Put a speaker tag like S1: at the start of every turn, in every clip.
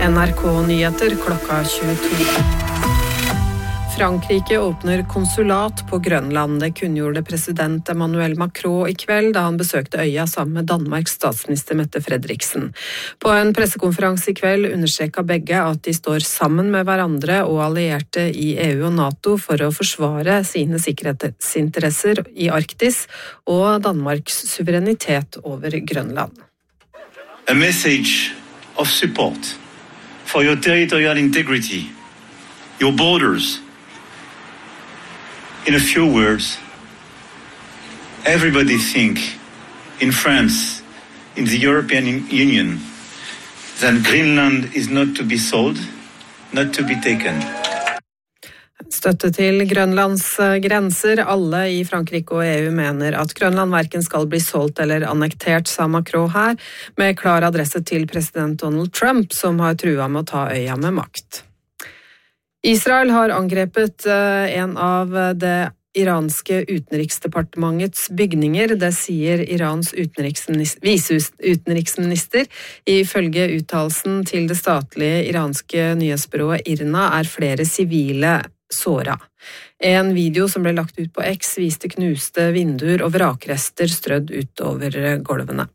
S1: NRK-nyheter klokka 22. Frankrike åpner konsulat på Grønland. Det kunngjorde president Emmanuel Macron I kveld da han besøkte øya sammen med Danmarks statsminister Mette Frederiksen. På en pressekonferanse I kveld understreket begge at de står sammen med hverandre og allierte I EU og NATO for å forsvare sine sikkerhetsinteresser I Arktis og Danmarks suverenitet over Grønland.
S2: A message of support for your territorial integrity, your borders. In a few words, everybody think in France, in the European Union, that Greenland is not to be sold, not to be taken.
S1: Støtte til Grønlands grenser. Alle I Frankrike og EU mener at Grønland hverken skal bli solgt eller annektert, sa Macron her, med klar adresse til president Donald Trump, som har truet med å ta øya med makt. Israel har angrepet en av det iranske utenriksdepartementets bygninger, det sier Irans viseutenriksminister. Ifølge uttalelsen til det statlige iranske nyhetsbyrået IRNA flere sivile såra. En video som ble lagt ut på X viste knuste vinduer og vrakrester strødd utover gulvene.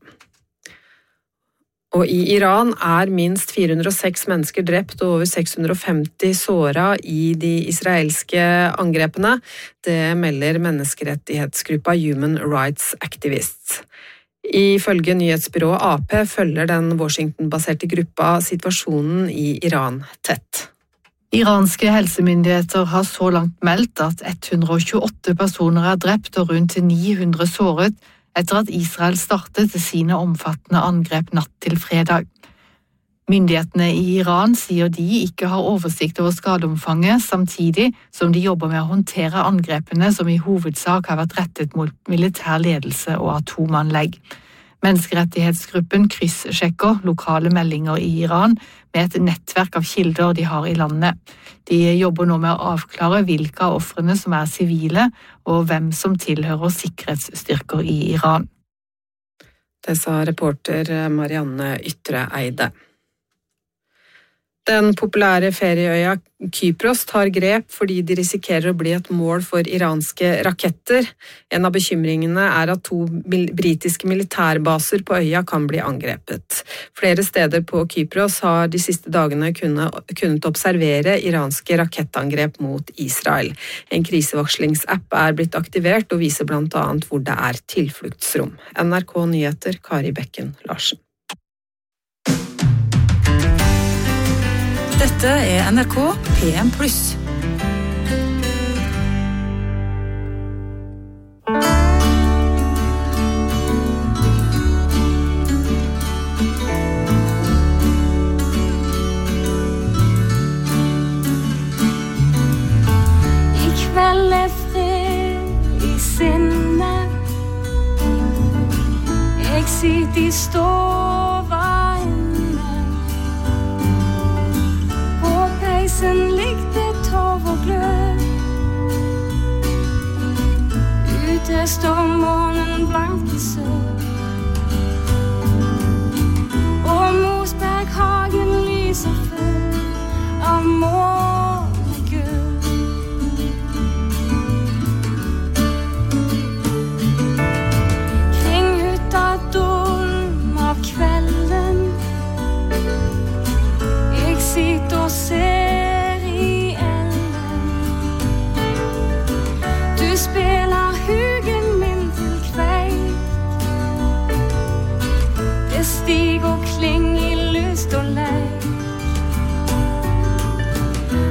S1: Og I Iran minst 406 mennesker drept og over 650 såra I de israelske angrepene. Det melder menneskerettighetsgruppa Human Rights Activists. Ifølge nyhetsbyrået AP følger den Washington-baserte gruppa situasjonen I Iran tett.
S3: Iranske helsemyndigheter har så langt meldt at 128 personer drept og rundt 900 såret, etter at Israel startet sine omfattende angrep natt til fredag. Myndighetene I Iran sier de ikke har oversikt over skadeomfanget, samtidig som de jobber med å håndtere angrepene som I hovedsak har vært rettet mot militær ledelse og atomanlegg. Menneskerettighetsgruppen kryssjekker lokale meldinger I Iran med et nettverk av kilder de har I landet. De jobber nå med å avklare hvilke av ofrene som sivile, og hvem som tilhører sikkerhetsstyrker I Iran.
S1: Det sa reporter Marianne Ytreeide. Den populære ferieøya Kypros tar grep fordi de risikerer å bli et mål for iranske raketter. En av bekymringene at 2 britiske militærbaser på øya kan bli angrepet. Flere steder på Kypros har de siste dagene kunnet observere iranske rakettangrep mot Israel. En krisevakslingsapp blitt aktivert og viser blant annet hvor det tilfluktsrom. NRK Nyheter, Kari Bekken Larsen.
S4: Dette NRK PM+.
S5: I kveld fred I sinnet. Jeg sitter I stova Peisen likte tov og glød. Ute står månen blank I sør. Og Mosberghagen lyser full av månegull. Kring hytta dulm av kvelden. Jeg sitter og ser spelar hugen min til kveik. Det stig og kling I lyst og leik.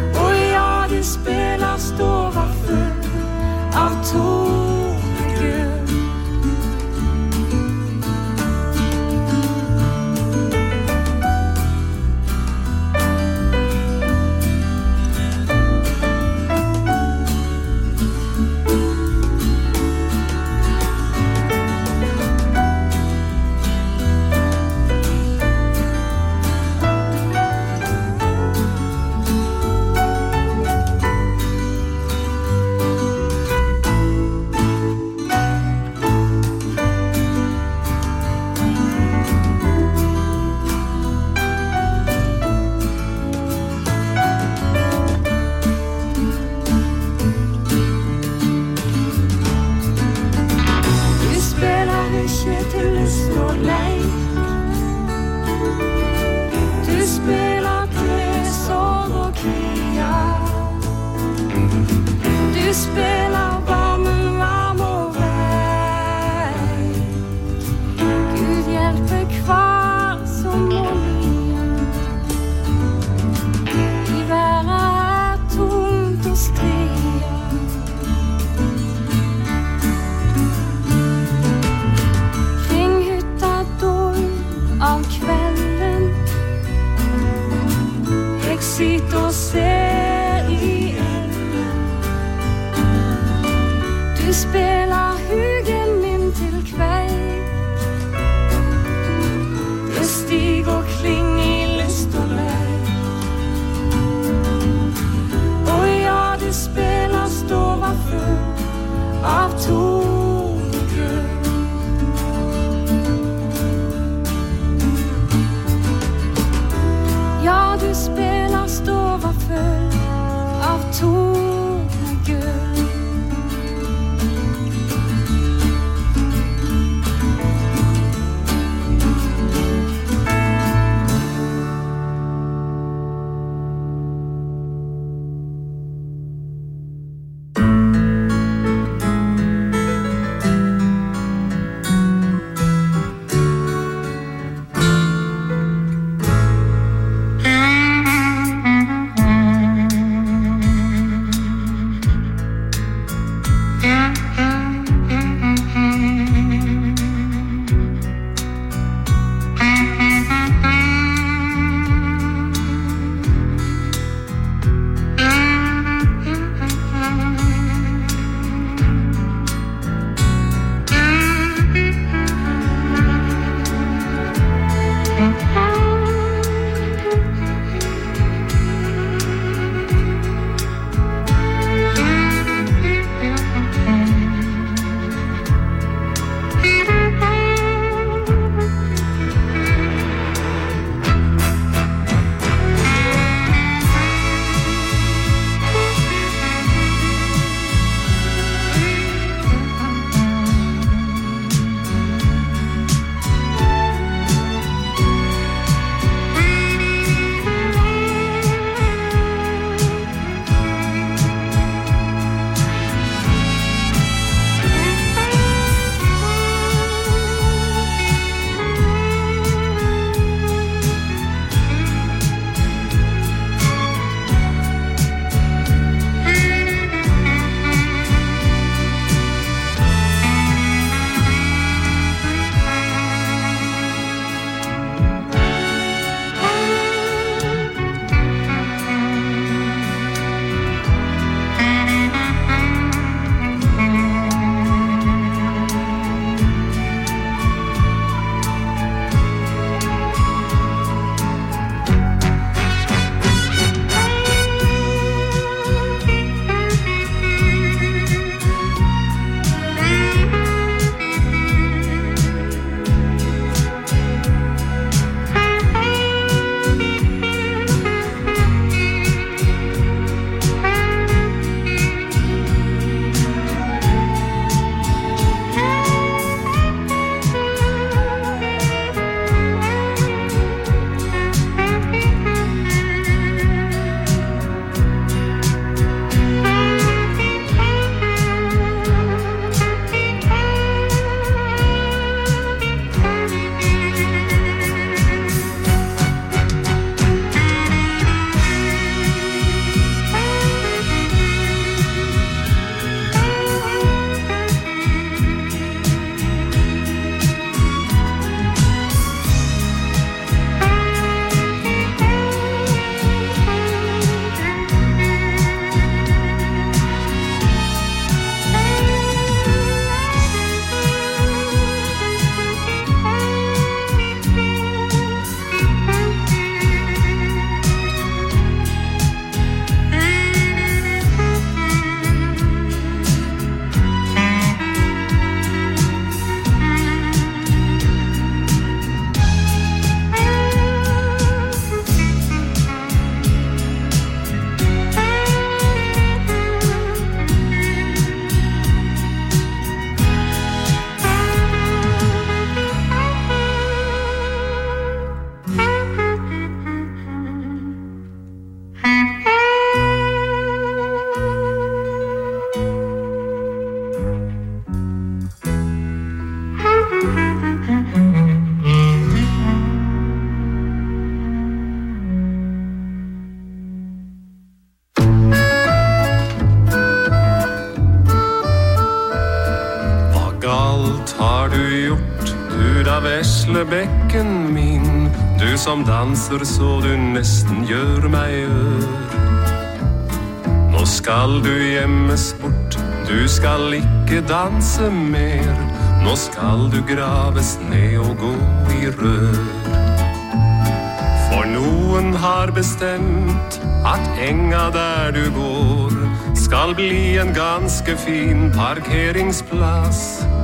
S6: galt har du gjort, du da vesle bekken min, du som danser så du nesten gjør meg ør. Nå skal du gjemmes bort, du skal ikke danse mer, nå skal du graves ned og gå i rør. For noen har bestemt at enga der du går skal bli en ganske fin parkeringsplass.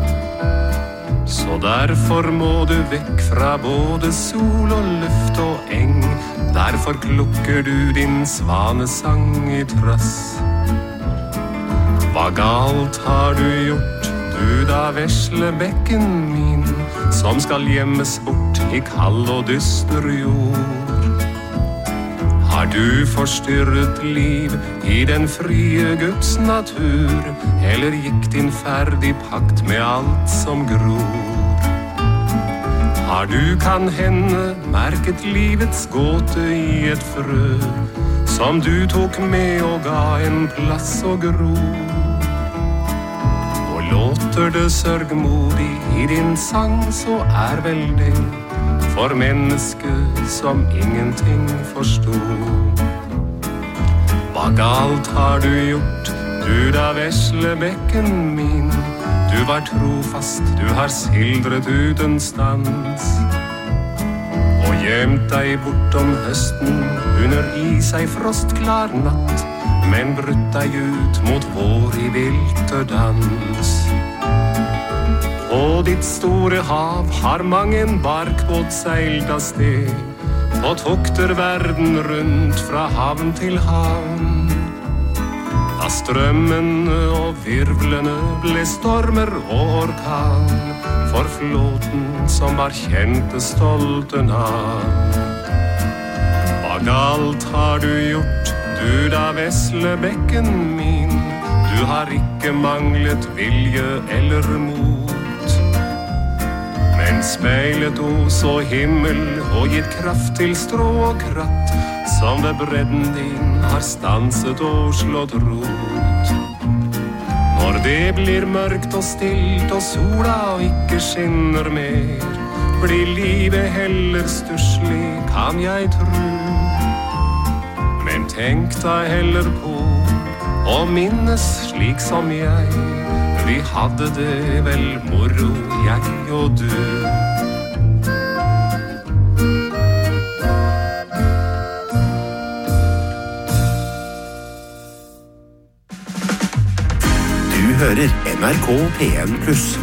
S6: Så derfor må du vekk fra både sol og luft og eng, derfor klukker du din svanesang i trass. Hva galt har du gjort, du da vesle bekken min, som skal gjemmes bort i kald og dyster jord? Har du forstyrret liv i den frie Guds natur, eller gikk din ferd i pakt med alt som gror? Har du kan hende merket livets gåte i et frø, som du tok med og ga en plass å gro? Og låter det sørgmodig i din sang, så vel det for mennesket som ingenting forstod. Hva galt har du gjort, du da vesle bekken min, du var trofast, du har sildret uten stans, og gjemt deg bort om høsten under is ei frostklar natt, men brutt deg ut mot vår i vinterdans. På ditt store hav har mange en barkbåt seilt av sted, på tokter verden rundt fra havn til havn. Da strømmene og virvlene ble stormer og orkan, for flåten som var kjente stolte navn. Hva galt har du gjort, du da vesle bekken min, du har ikke manglet vilje eller mot, men speilet os og himmel og gitt kraft til strå og kratt, som ved bredden din har stanset og slått rot. Når det blir mørkt og stilt og sola ikke skinner mer, blir livet heller stusslig, kan jeg tro. Men tenk deg heller på og minnes slik som jeg, vi hadde det vel moro, jeg og du.
S7: Du hører NRK P1+.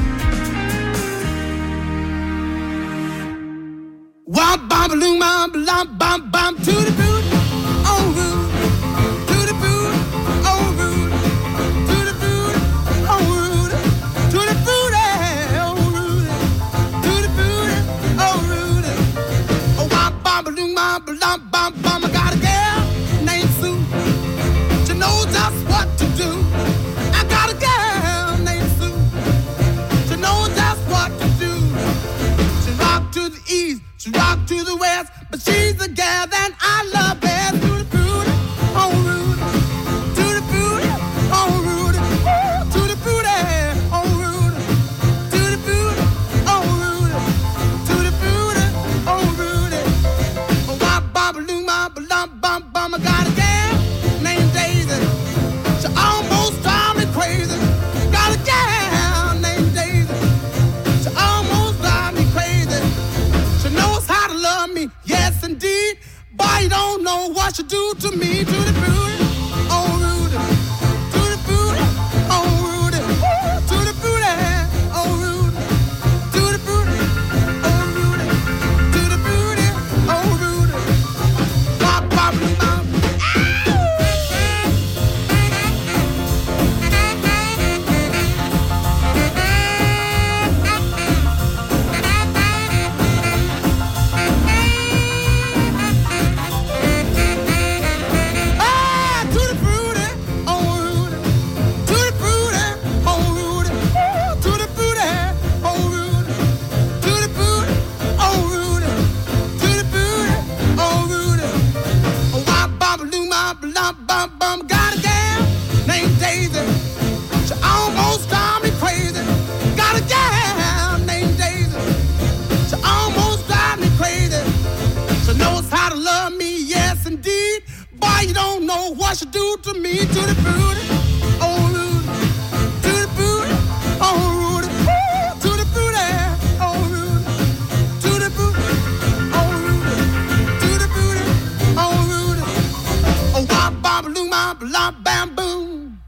S8: Wop bop loom bop lop bop bop to the boot on root to the boot on root to the boot on root to the boot on root to the boot on root. Oh wop bop loom bop lop bop bop. I got a girl named Sue, she knows just what to do. I got a girl named Sue, she knows just what to do. She rock to the east, she rock to the west, but she's the gal that I love best. To the booty, on root, to the booty, on root, to the booty, on root, to the booty, on root, to the booty, on root. Oh, bop, bop, loom, bop, lump, bump, bum. I got a gal named Daisy, she almost drives me crazy. Got a gal named Daisy, she almost drives me crazy. She knows how to love me, yes indeed. Boy, you don't know what she do to me. To the booty, on Rudy, to the booty, on Rudy, to the booty, on Rudy, to the booty, on Rudy, to the booty, on Rudy. Bop, bop, bop. Oh! know what she do to me, to the booty, oh Rudy, to the booty, oh Rudy, to the booty, oh Rudy, to the booty, oh Rudy, to the booty, oh Rudy, oh wop bop loo ma blah bam boom.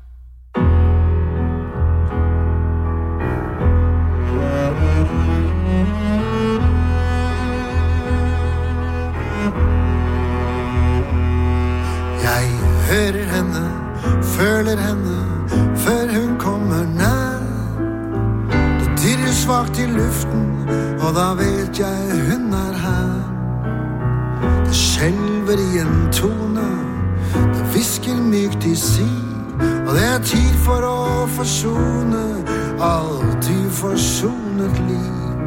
S9: Jeg hører henne, føler henne, før hun kommer nær. Det dirrer svagt i luften, og da vet jeg hun her. Det skjelver i en tone, det visker mykt i si, og det tid for å forsone alt uforsonet liv.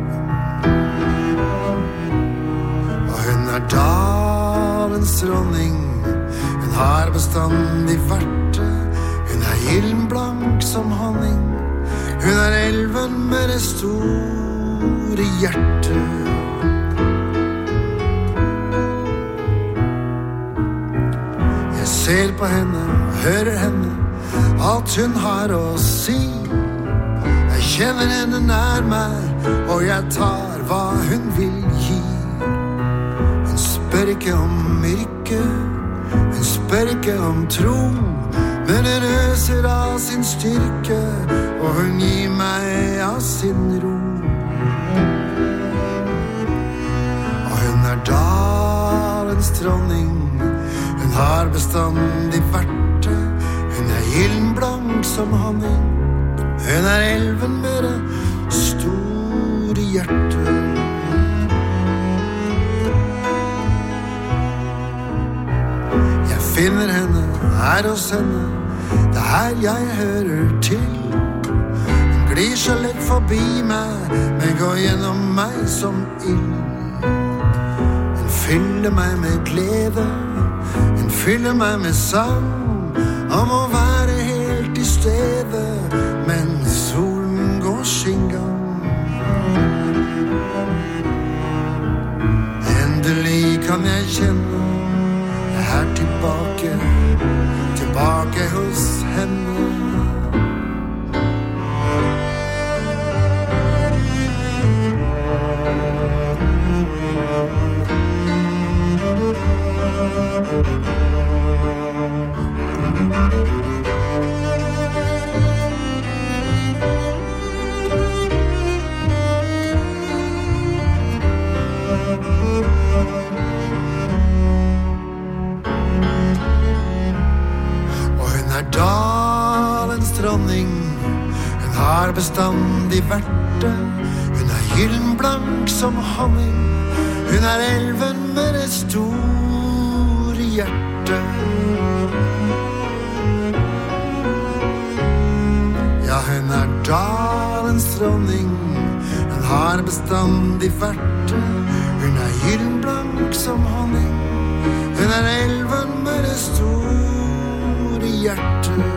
S9: Og hun dalens dronning, har bestandig vært det. Hun gyllenblank som honning. Hun elven med det store hjertet. Jeg ser på henne, hører henne, alt hun har å si. Jeg kjenner henne nær meg, og jeg tar hva hun vil gi. Hun spør ikke om yrke, hun spør ikke om tro, men hun øser av sin styrke, og hun gir meg av sin ro. Og hun dalens dronning, hun har bestandig vært det. Hun gyllenblank som honning, hun elven med det store hjertet. Finner henne, hos henne, det jeg hører til. Hun glir så lett forbi meg, men går gjennom meg som ild. Hun fyller meg med glede, hun fyller meg med sang, om å være helt i stedet, mens solen går sin gang. Endelig kan jeg kjenne her tilbake hos henne. Dalens dronning, hun har bestandig vært det. Hun gyllenblank som honning, hun elven med det store hjertet. Ja, hun dalens dronning, hun har bestandig vært det. Hun gyllenblank som honning, hun elven med det store hjertet.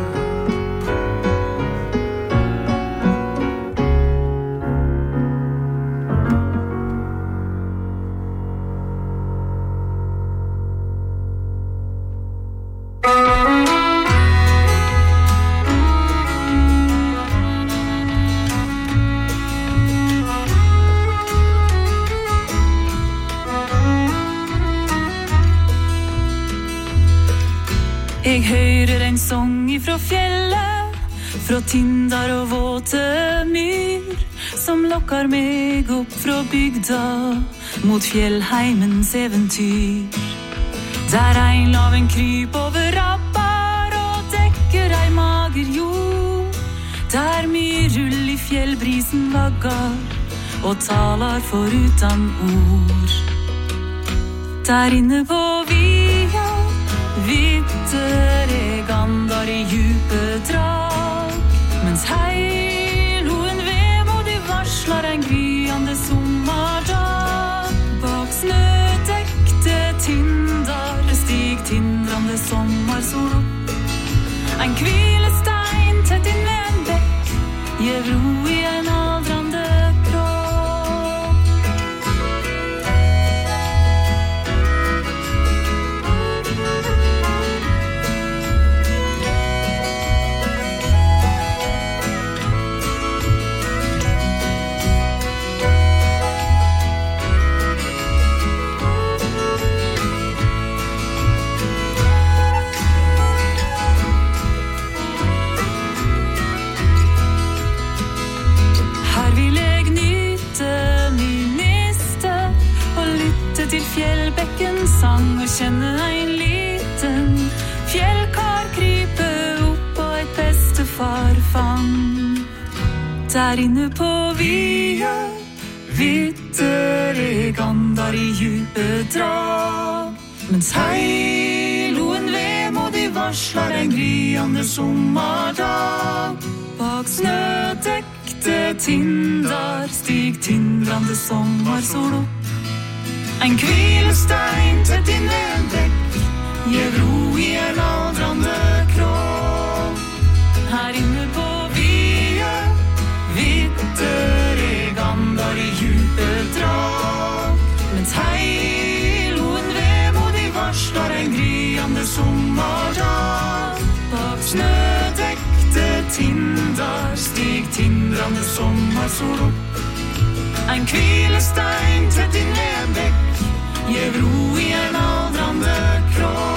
S5: Jeg hører en sång ifra fjellet, fra tindar og våte myr, som lokkar meg opp fra bygda, mot fjellheimens eventyr. Der ein laven kryp over rappar og dekker ei mager jord, der myrull i fjellbrisen vaggar og talar forutan ord. Der inne på via vitter gandar i djupe drag, mens heiloen vemodig varslar en gryende sommardag. Bak snødekte tindar stig tindrande sommarsol opp. En hvilestein tett inn med en bekk gjev ro i en aldrande kropp. Der inne på Via Vitter gandar I djupet drag Mens heiloen vemodig varslar en gryende sommardag Bak snødekte tindar stig tindrande sommarsol opp En hvilestein tett inn ved en bekk Gjev ro I en aldrande kropp Her inne på Via Vitter gandar I djupet drag Mens heiloen vemodig varslar en gryende sommardag Bak snødekte tindar stig tindrande sommarsol opp En hvilestein tett inn ved en bekk Gjev ro I en aldrande kropp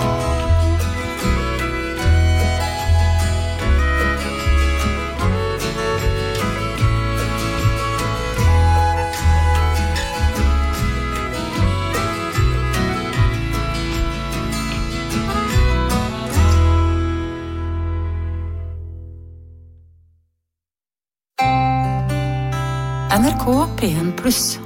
S4: NRK P1+.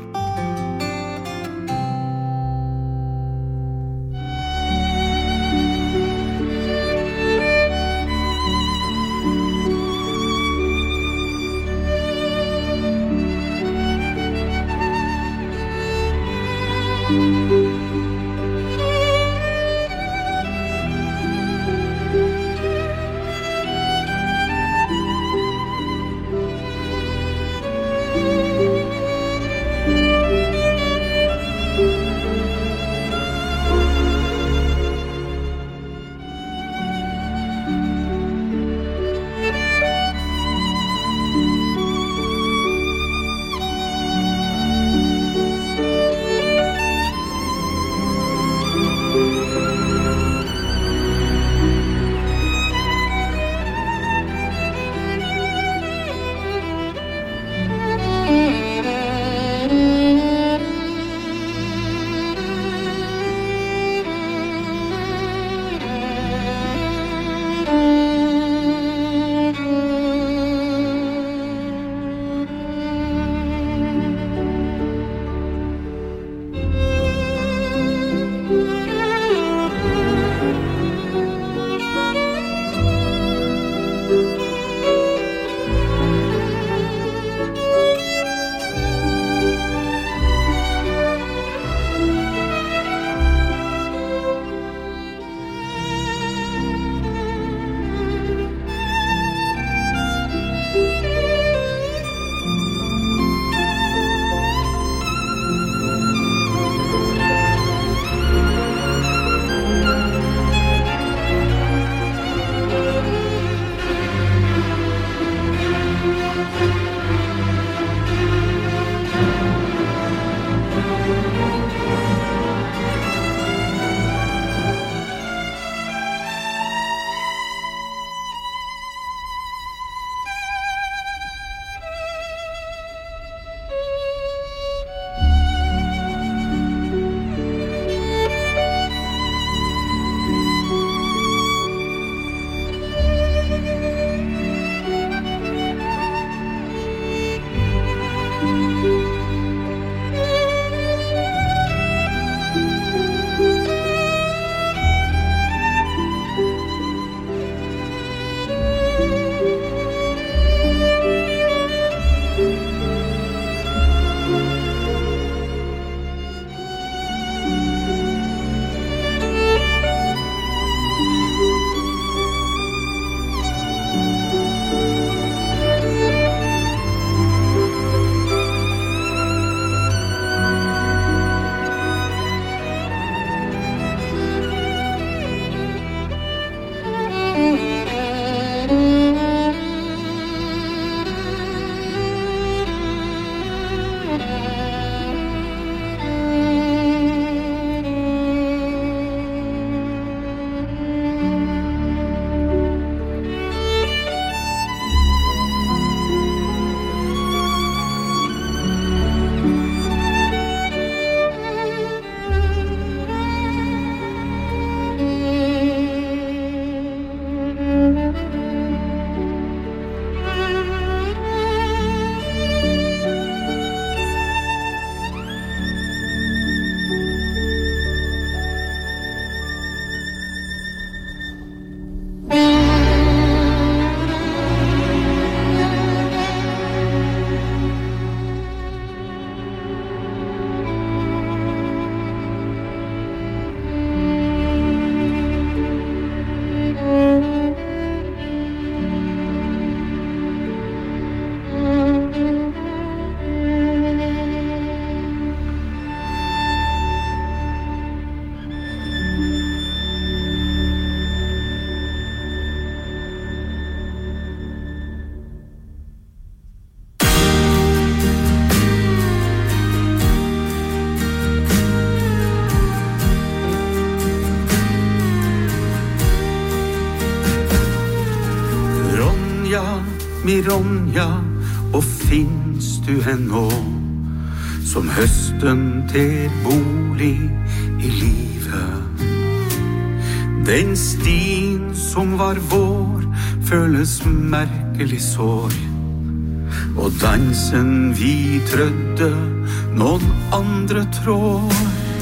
S10: mi Ronja, og finns du ennå, som høsten ter bolig i livet. Den stien som var vår, føles merkelig sår, og dansen vi trødde, noen andre trår.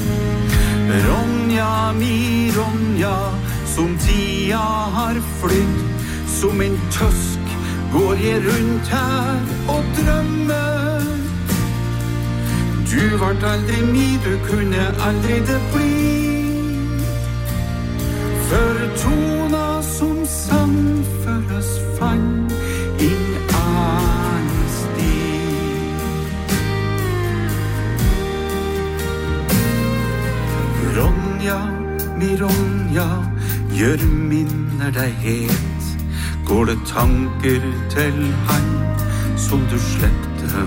S10: Ronja, mi Ronja, som tida har flydd, som en tøsk går jeg rundt her og drømmer. Du vart aldri mi, du kunne aldri det bli, for tona som sang føres fang inn annen sti. Ronja, mi Ronja, gjør minner deg het, går det tanker til han som du slepte,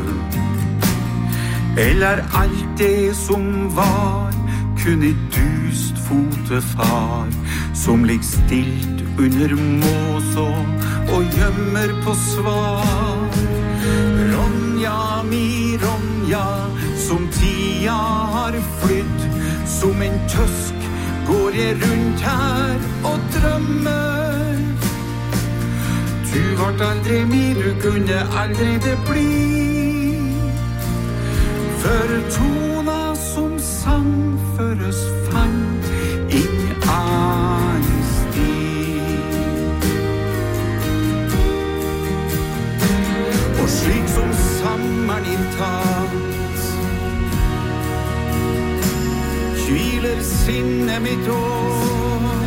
S10: eller alt det som var, kun I dust fotefar, som ligger stilt under måså og gjemmer på svar. Ronja, mi Ronja, som tida har flydd, som en tøsk går jeg rundt her og drømmer. Du vart aldri mi, du kunne aldri det bli, for tona som sang føres fang inn annen sti. Og slik som sommeren inntalt hviler sinnet mitt år,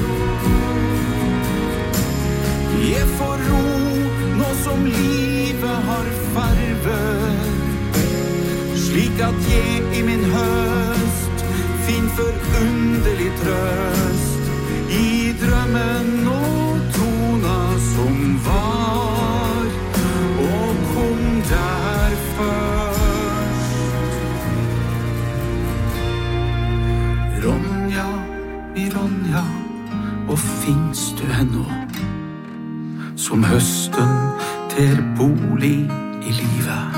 S10: jeg får ro nå som livet har farver, slik at jeg I min høst finn forunderlig trøst I drømmen og tona som var og kom der først. Ronja, mi Ronja, og finns du ennå, som høsten ter bolig I livet.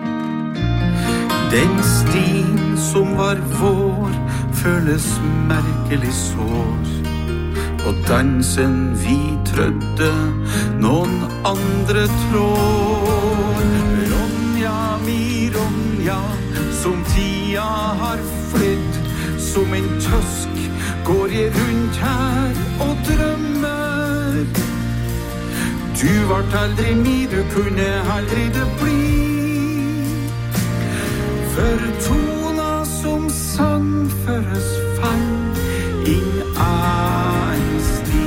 S10: Den stien som var vår, føles merkelig sår, og dansen vi trødde, noen andre trår. Ronja, mi Ronja, som tida har flydd, som en tøsk går jeg rundt her og drømmer. Du vart aldri mi, du kunne aldri det bli, for tona som sang føres fang inn annen sti.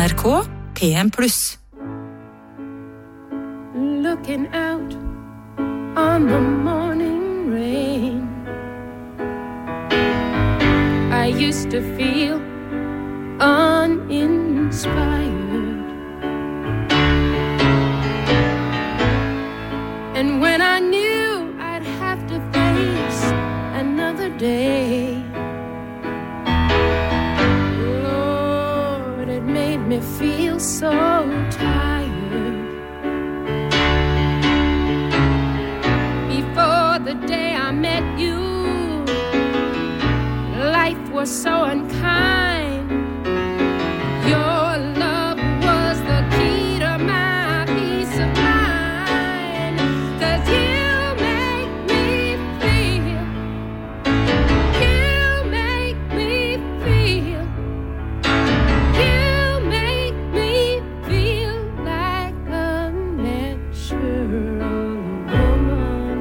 S4: NRK PM+.
S11: Looking out on the morning rain, I used to feel uninspired, and when I knew I'd have to face another day, Lord, it made me feel so tired. Before the day I met you, life was so unkind. Your love was the key to my peace of mind. 'Cause you make me feel, you make me feel, you make me feel like a natural woman.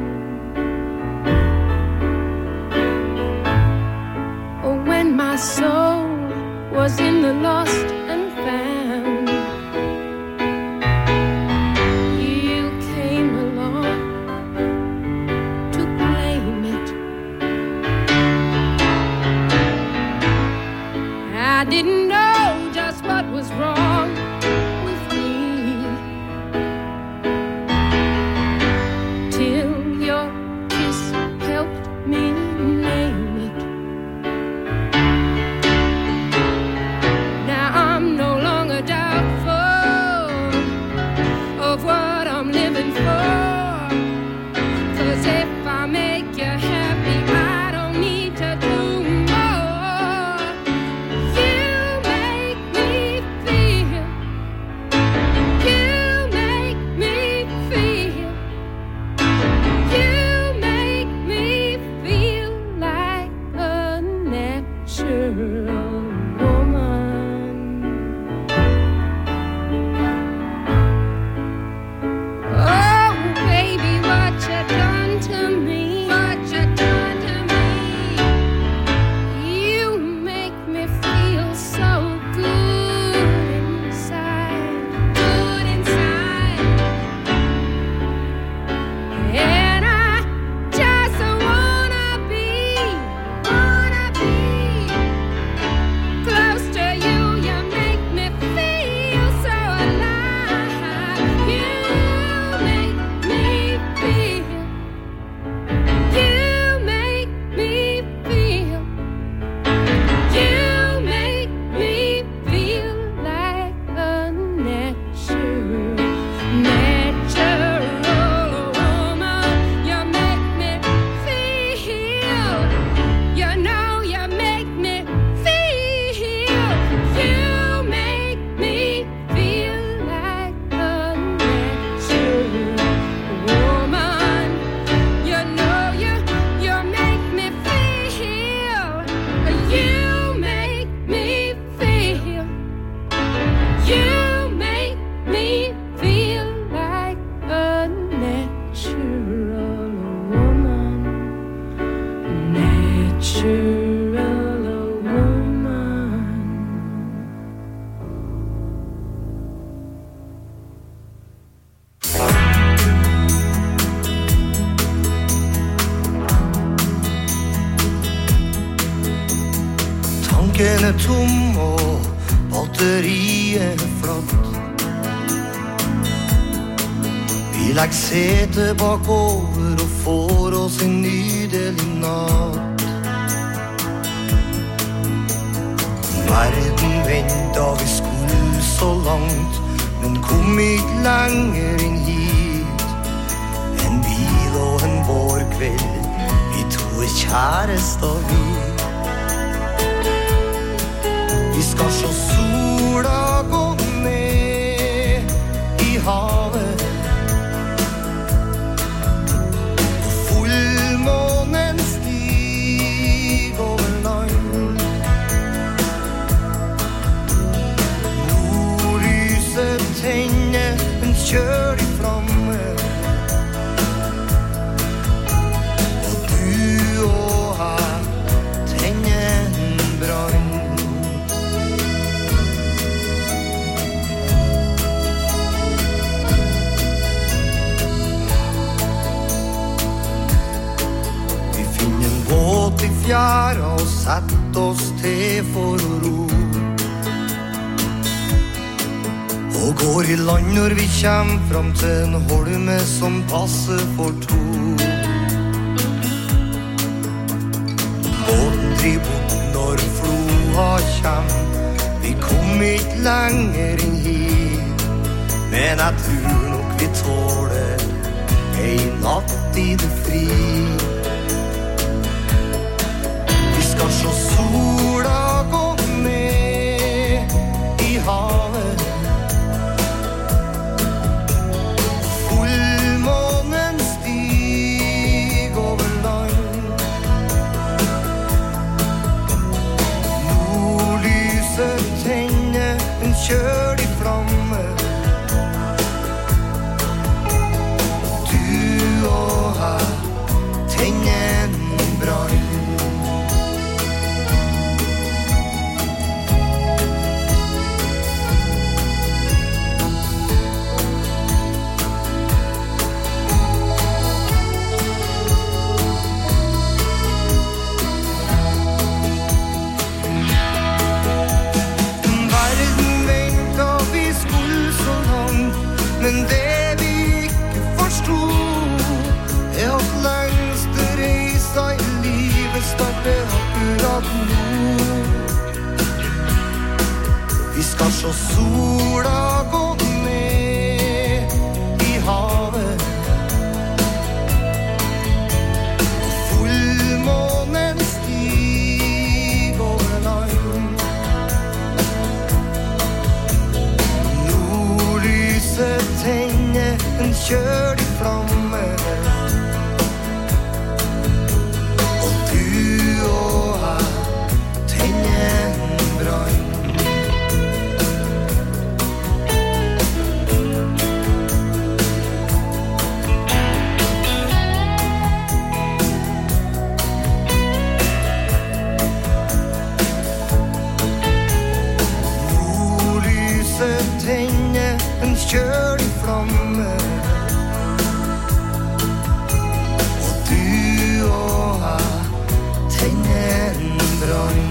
S11: Oh, when my soul was in the lost and found, you came along to claim it. I didn't know just what was wrong with me till your kiss helped me name it. Now I'm no longer doubtful of what I'm living for. 'Cause if I make you happy, I don't need to do more. You make me feel, you make me feel, you make me feel like a natural woman. Oh, baby, what you done to me? What you done to me? You make me feel so good inside, good inside. And I just wanna be close to you. You make me feel so alive. You make me feel, you make me feel, you make me feel like a natural woman. You make me feel, you know you make me feel, you make me feel like a natural woman. You know you make me feel, you make me feel, you make me feel like a natural woman, natural woman.
S9: Tanken er tom og batteriet er flatt. Vi legger setet bakover og får oss en nydelig natt. Verden ventet vi skulle så langt, men kom ikke lenger inn hit. En bil og en vårkveld, vi to er kjærester vi. Vi skal se sola gå ned i havet, og fullmånen stig over land. Nordlyset tenner en kjølig flamme, og du og jeg tenner en brann. gjerda og sett oss til for å ro. Og går i land når vi kjem fram til en holme som passer for to. Båten driver bort når floa kjem. Vi kom ikke lenger inn hit, men jeg tror nok vi tåler ei natt i det fri. Vi skal se sola gå ned i havet, fullmånen stig over land. Nordlyset tenner en kjølig flamme. Du og jeg tenner en brann. Men det vi ikke forstod at lengste reisa i livet starter akkurat nå. Vi skal se sola gå ned i havet, og fullmånen stig over land. Nordlyset tenner en kjølig flamme, og du og jeg tenner en brann. Nordlyset tenner en kjølig flamme, og du og jeg tenner en brann.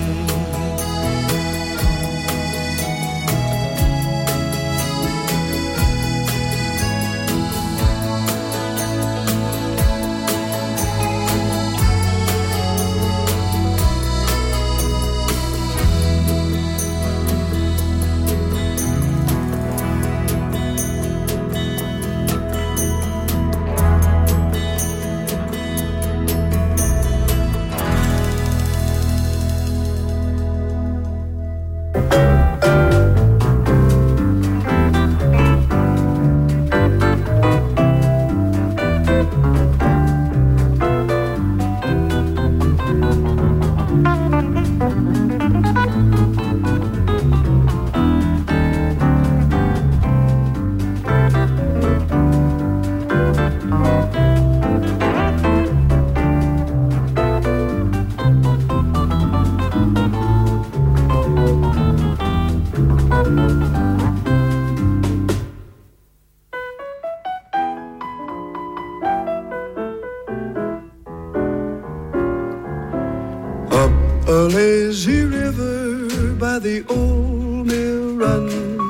S12: A lazy river by the old mill run,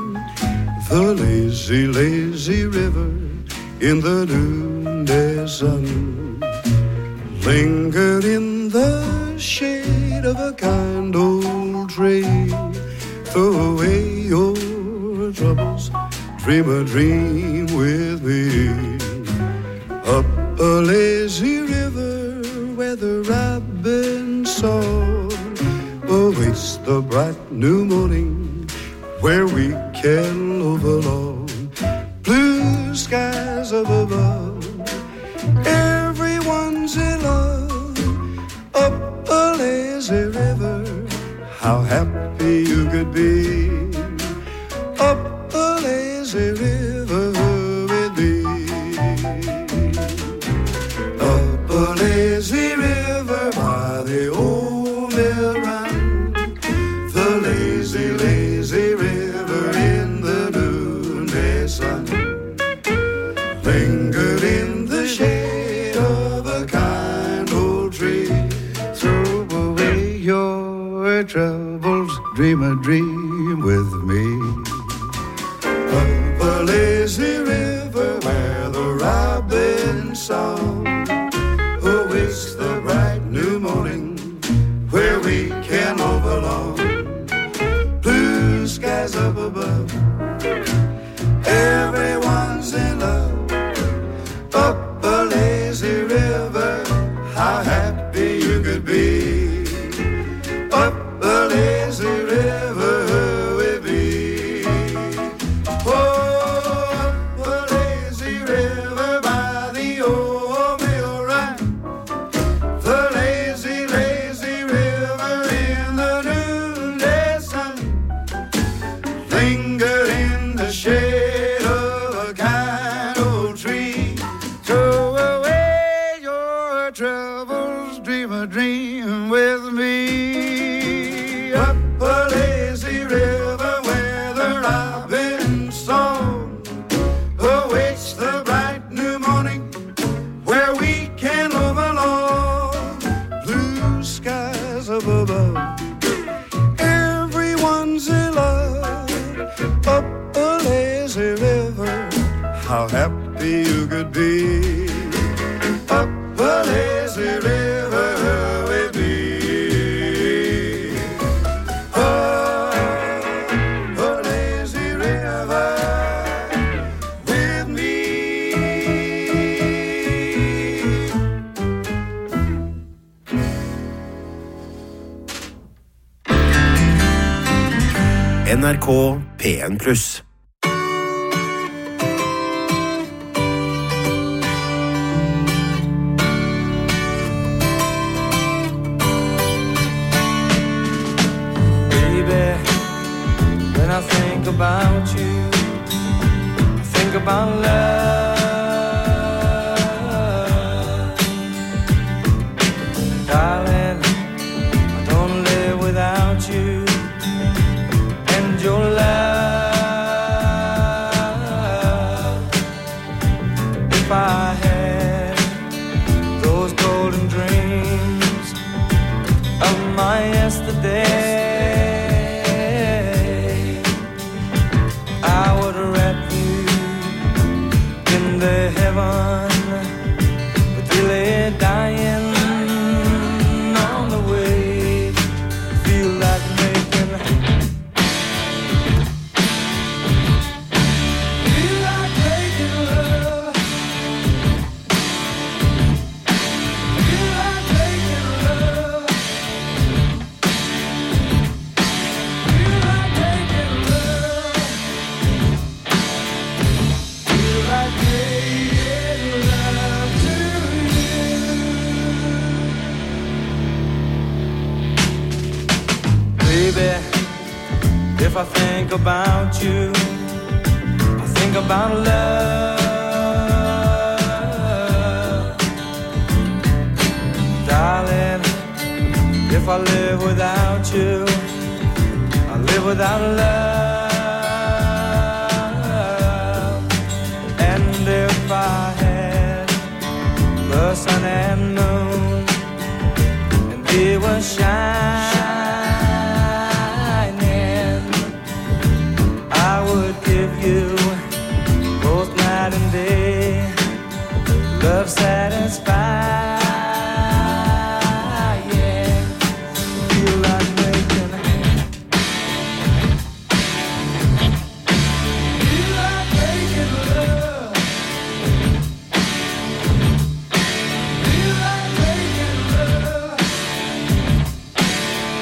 S12: the lazy, lazy river in the noonday sun, lingered in the shade of a kind old tree. Throw away your troubles, dream a dream with me. Up a lazy river where the robin song awaits the bright new morning, where we can love along. Blue skies up above, everyone's in love. Up a lazy river, how happy you could be. Up a lazy river with me. Up a lazy river by the old mill run, the lazy, lazy river in the noonday sun, lingered in the shade of a kind old tree. Throw away
S9: troubles, dream a dream with me. Up a lazy river where the robin song, oh, it's the bright new morning where we can all belong. Blue skies up above, everyone's in love. Up a lazy river, how happy you could be. Up a lazy river with me. Oh, up a lazy river by the old mill run. The lazy, lazy river in the noonday sun. Lingered in the shade of a kind old tree. Throw away your troubles, dream a dream with me. Up a lazy river where the robin song awaits the bright new morning where we can move along. Blue skies up above, everyone's in love. Up a lazy river, how happy you could be. Up a lazy river with me. Up a lazy river with me.
S7: NRK P1+.
S13: When I think about you, I think about love. Darling, I don't live without you and your love. If I had those golden dreams of my yesterday, heaven, but they lay dying on the way. Feel like making love. Feel like making love. Feel like making love. Feel like if I think about you, I think about love. Darling, if I live without you, I live without love. And if I had the sun and moon, and they were shining, you both night and day, love satisfied. Yeah, feel like making, feel like making love. Feel like making love.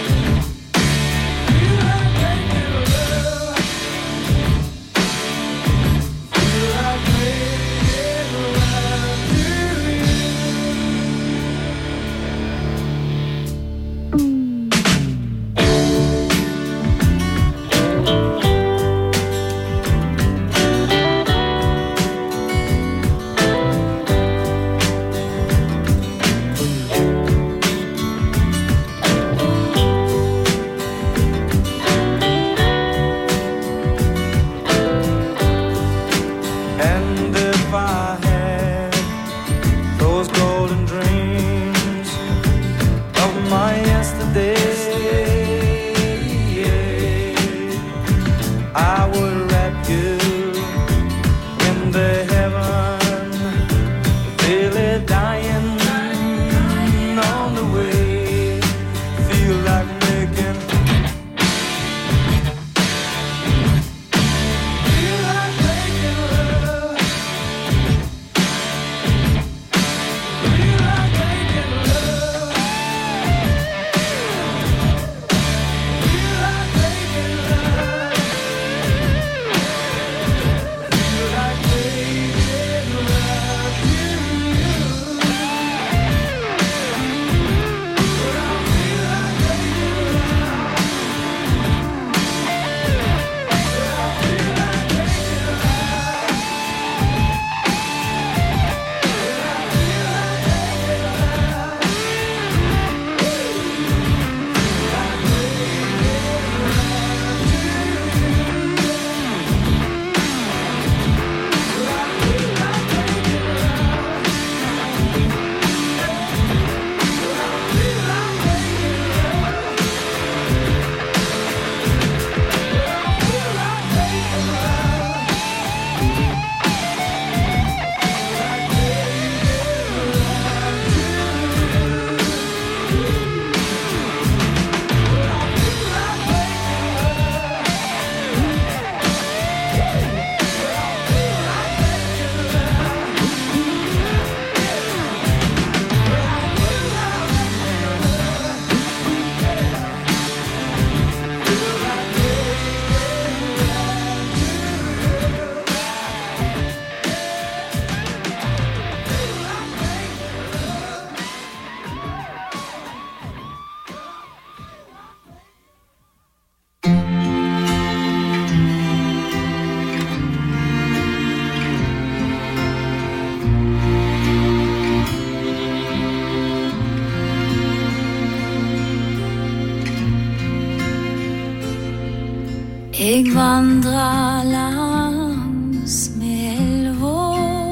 S5: Jeg vandrer langs med elva,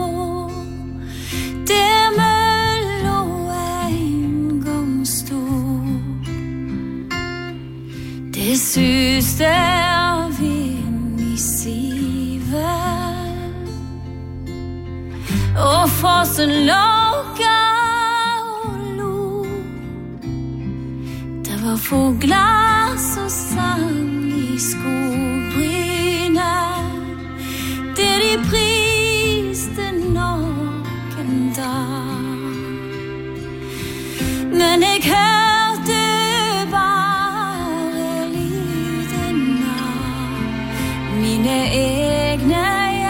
S5: der mølla en gang stod. Det suste av vind i sivet, og fossen låka og lo. Det var fugler som sang i skogbrynet, der de priste naken dag. Men jeg hørte bare lyden av mine egne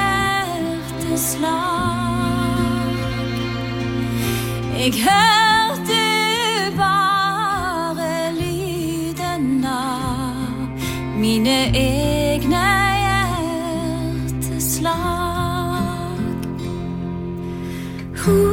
S5: hjerteslag. Jeg hørte bare lyden av mine egne hjerteslag.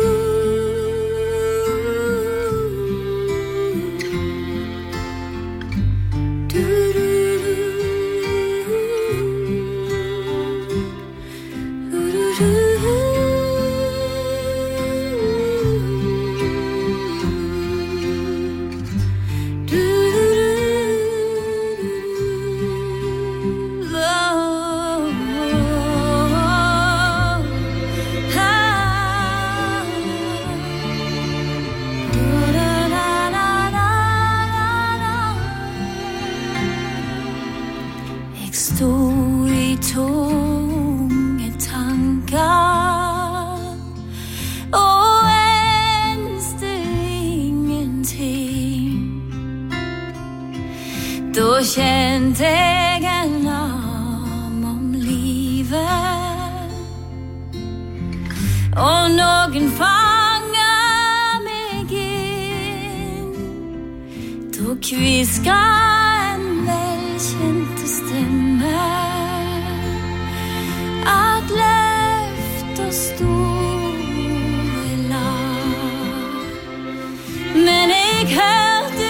S5: Da kjente jeg en larm om livet, og noen fanger meg inn. Da kviska en velkjente stemme at løft og store lag. Men jeg hørte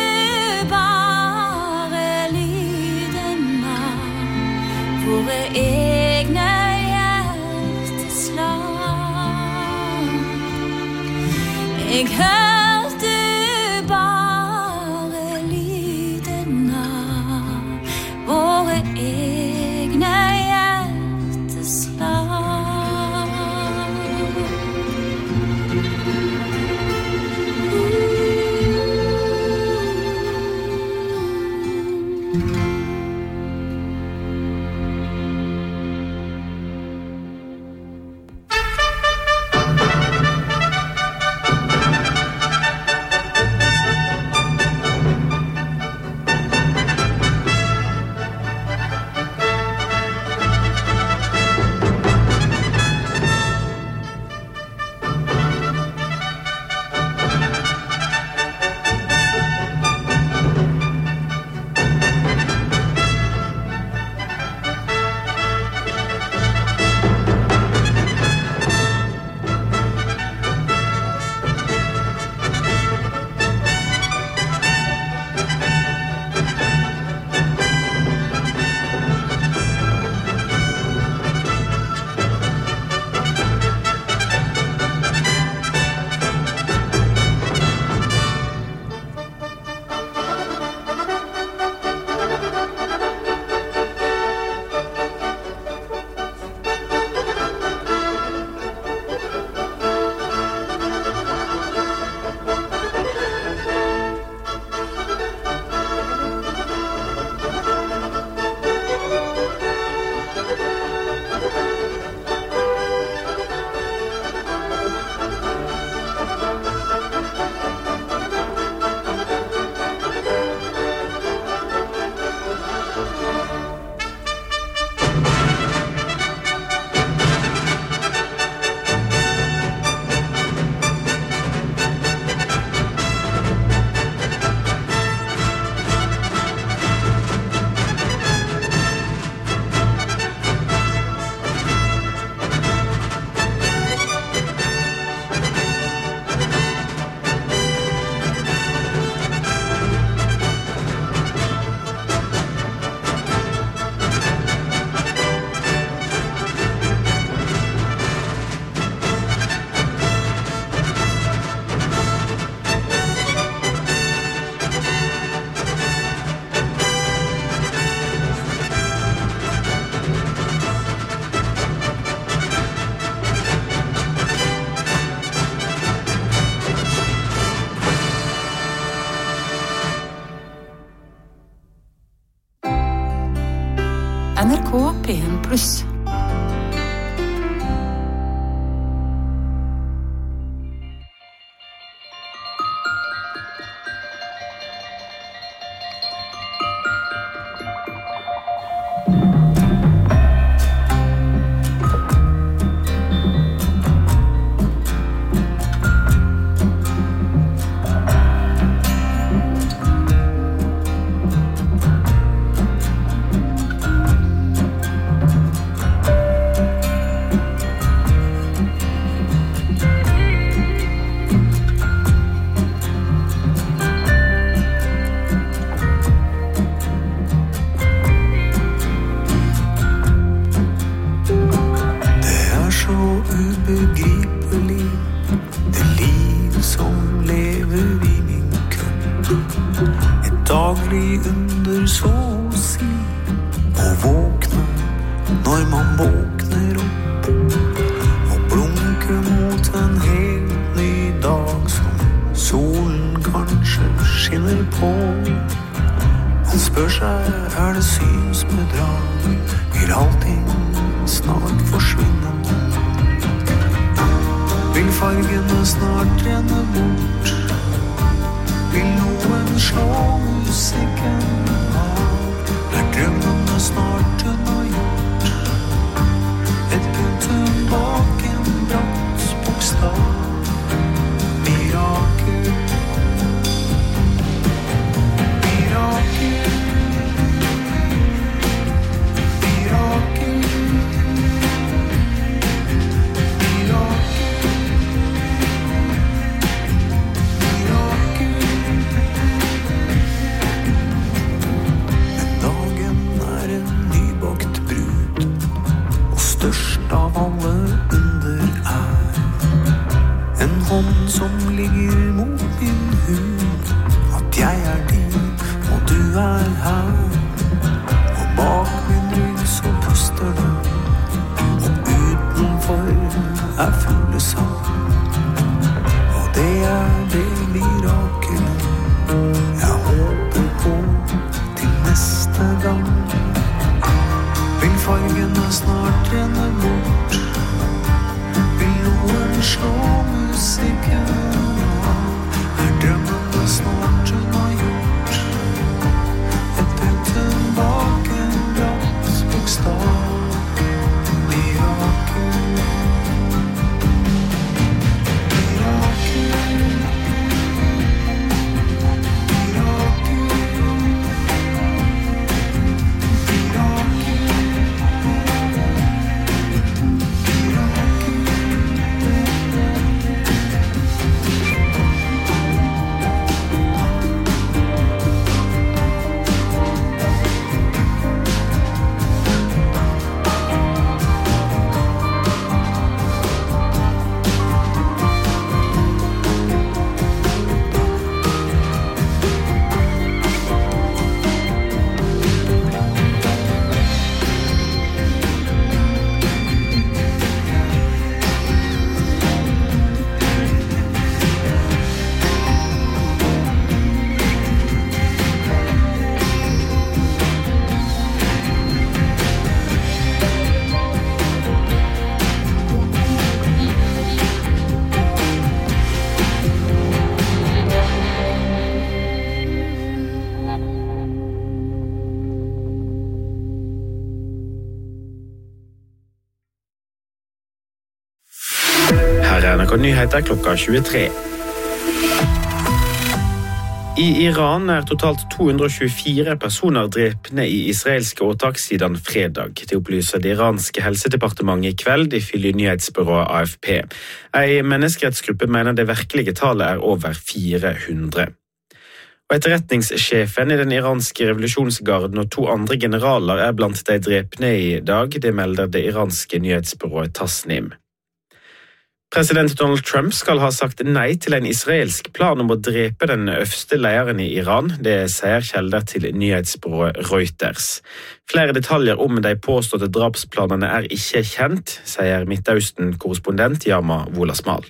S5: våre egne hjerteslag. Jeg hørte bare lyden av våre egne hjerteslag.
S4: NRK P1+.
S14: Nyheter klokka 23. I Iran totalt 224 personer drepne i israelske åtak siden fredag. Det opplyser det iranske helsedepartementet i kveld, ifølge nyhetsbyrået AFP. En menneskerettsgruppe mener det virkelige tallet over 400. Og etterretningssjefen i den iranske revolusjonsgarden og 2 andre generaler blant de drepne i dag, det melder det iranske nyhetsbyrået Tasnim. President Donald Trump skal ha sagt nei til en israelsk plan om å drepe den øverste lederen i Iran, det sier kilder til nyhetsbyrået Reuters. Flere detaljer om de påståtte drapsplanene ikke kjent, sier Midtøsten-korrespondent Yama Wolasmal.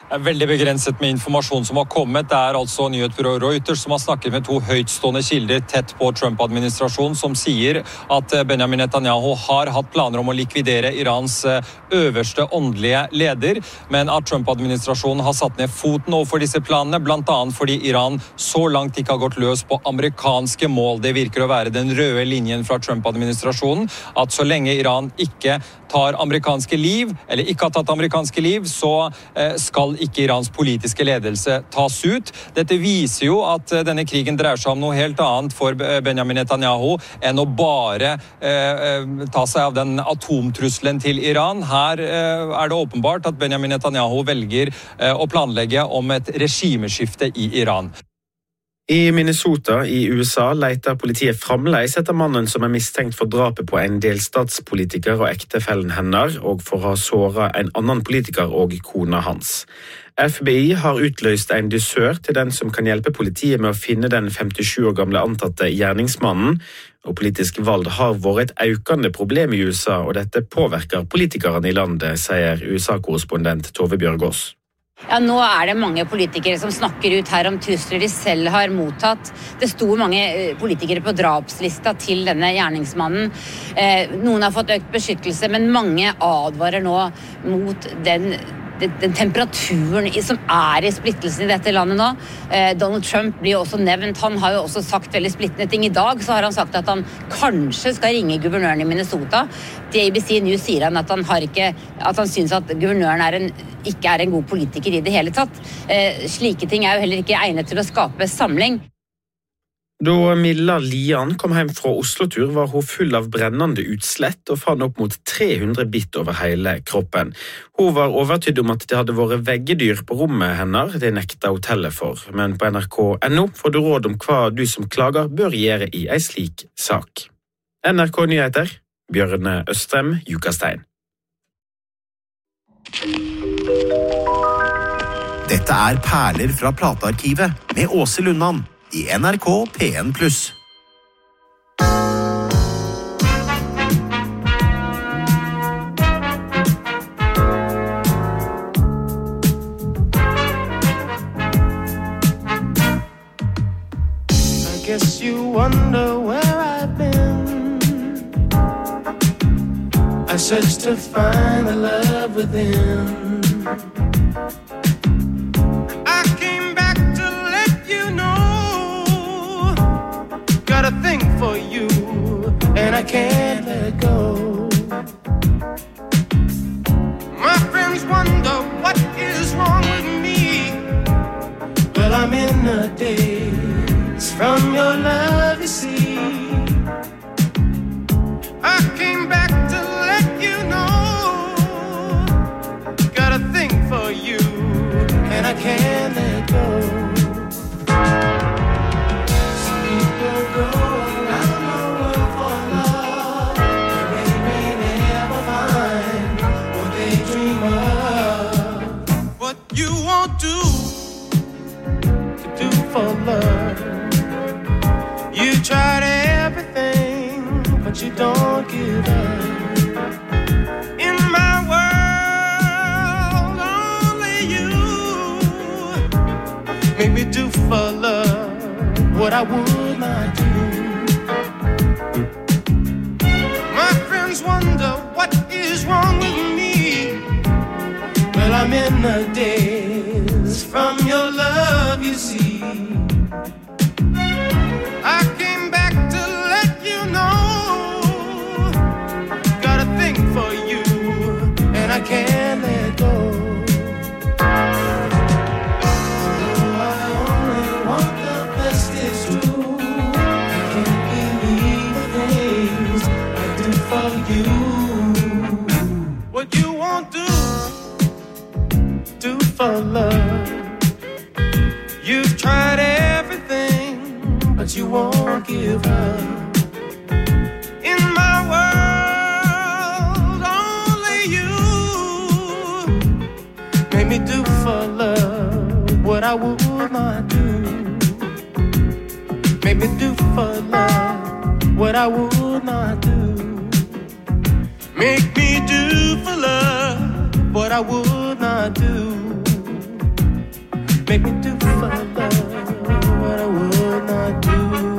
S15: Veldig begrenset med informasjon som har kommet. Det altså nyhetsbyrået Reuters som har snakket med to høytstående kilder tett på Trump-administrasjonen, som sier at Benjamin Netanyahu har hatt planer om å likvidere Irans øverste åndelige leder, men at Trump-administrasjonen har satt ned foten overfor disse planene, blant annet fordi Iran så langt ikke har gått løs på amerikanske mål. Det virker å være den røde linjen fra Trump-administrasjonen, at så lenge Iran ikke tar amerikanske liv, eller ikke har tatt amerikanske liv, så skal ikke Irans politiske ledelse tas ut. Dette viser jo at denne krigen dreier seg om noe helt annet for Benjamin Netanyahu enn å bare ta seg av den atomtrusselen til Iran. Her det åpenbart at Benjamin Netanyahu velger å planlegge om et regimeskifte i Iran.
S14: I Minnesota i USA leter politiet fremdeles etter mannen som mistenkt for drapet på en delstatspolitiker og ektefellen hennes, og for å ha såret en annen politiker og kona hans. FBI har utløst en dusør til den som kan hjelpe politiet med å finne den 57 år gamle antatte gjerningsmannen, og politisk valg har vært et økende problem i USA, og dette påvirker politikerne i landet, sier USA-korrespondent Tove Bjørgaas.
S16: Ja, nå det mange politikere som snakker ut her om trusler de selv har mottatt. Det sto mange politikere på drapslista til denne gjerningsmannen. Noen har fått økt beskyttelse, men mange advarer nå mot den temperaturen som i splittelsen i dette landet nå. Donald Trump blir jo også nevnt. Han har jo også sagt veldig splittende ting. I dag så har han sagt at han kanskje skal ringe guvernøren i Minnesota. Til ABC News sier han at han synes at guvernøren ikke en god politiker i det hele tatt. Slike ting jo heller ikke egnet til å skape samling.
S14: Da Milla Lian kom hjem fra Oslo-tur, var hun full av brennende utslett og fann opp mot 300 bitt over hele kroppen. Hun var overtydd om at det hadde vært veggedyr på rommet hennes, det nekta hotellet for. Men på NRK.no får du råd om hva du som klager bør gjøre i en slik sak. NRK Nyheter, Bjørne Østrem, Jukastein.
S7: Dette perler fra platearkivet med Åse Lundmann i NRK P1+.
S13: I guess you wonder where I've been. I searched to find the love within. Got a thing for you, and I can't let go. My friends wonder what is wrong with me. Well, I'm in a daze from your love, you see. I came back to let you know. Got a thing for you, and I can't let go. For love, you tried everything, but you don't give up. In my world, only you make me do for love what I would not do. My friends wonder what is wrong with me. Well, I'm in the daze from your love, you see. I came back to let you know. Got a thing for you, and I can't let go. I only want the best, it's true. I can't believe the things I do for you. What you won't do for love. You've tried everything, but you won't give up. In my world, only you make me do for love what I would not do. Make me do for love what I would not do. Make me do for love what I would not do. expect me to follow what I would not do.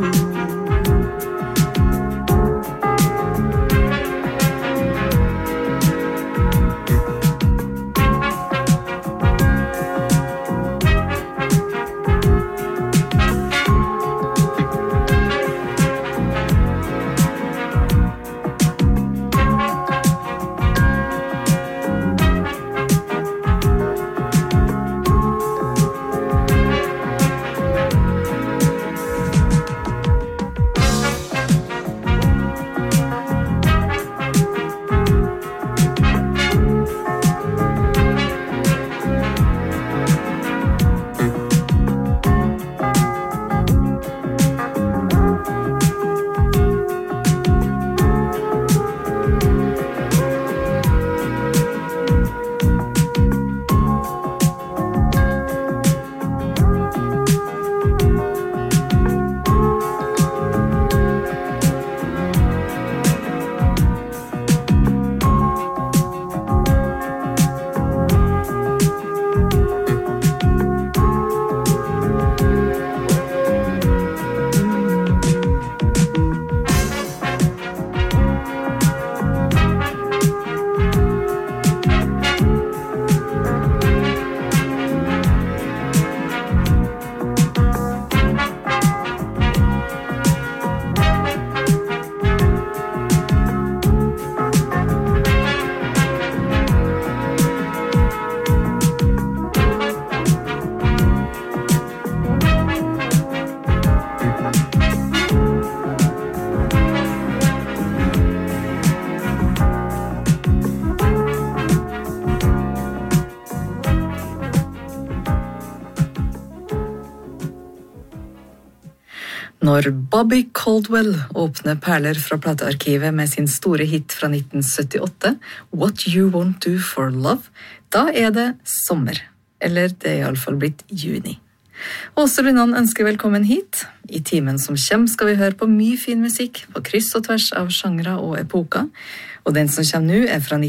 S17: Når Bobby Caldwell åpner perler fra platearkivet med sin store hit fra 1978, What You Won't Do For Love, da det sommer. Eller det I alle fall blitt juni. Åse Lundan ønsker velkommen hit. I timen som kommer skal vi høre på mye fin musikk, på kryss og tvers av genre og epoker. Og den som kommer nå fra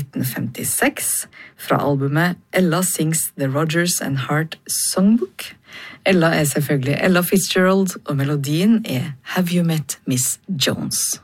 S17: 1956, fra albumet Ella Sings The Rodgers and Hart Songbook. Ella selvfølgelig Ella Fitzgerald, og melodien Have You Met Miss Jones?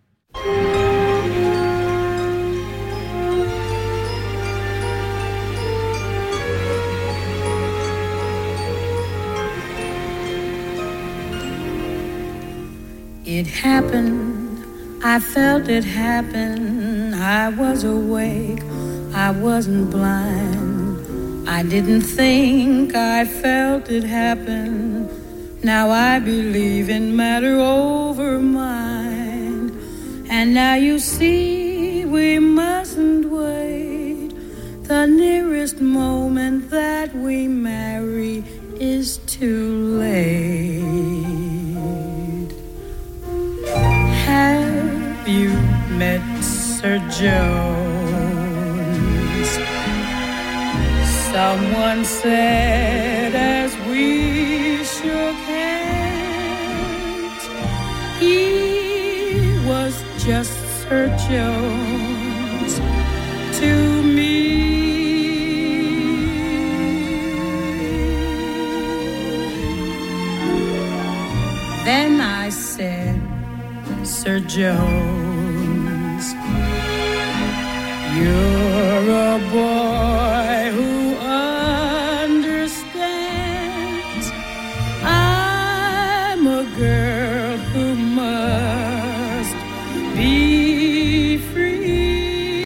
S5: It happened, I felt it happen, I was awake, I wasn't blind. I didn't think I felt it happen. Now I believe in matter over mind. And now you see we mustn't wait. The nearest moment that we marry is too late. Have you met Sir Jones? Someone said as we shook hands, he was just Sir Jones to me. Then I said, Sir Jones, you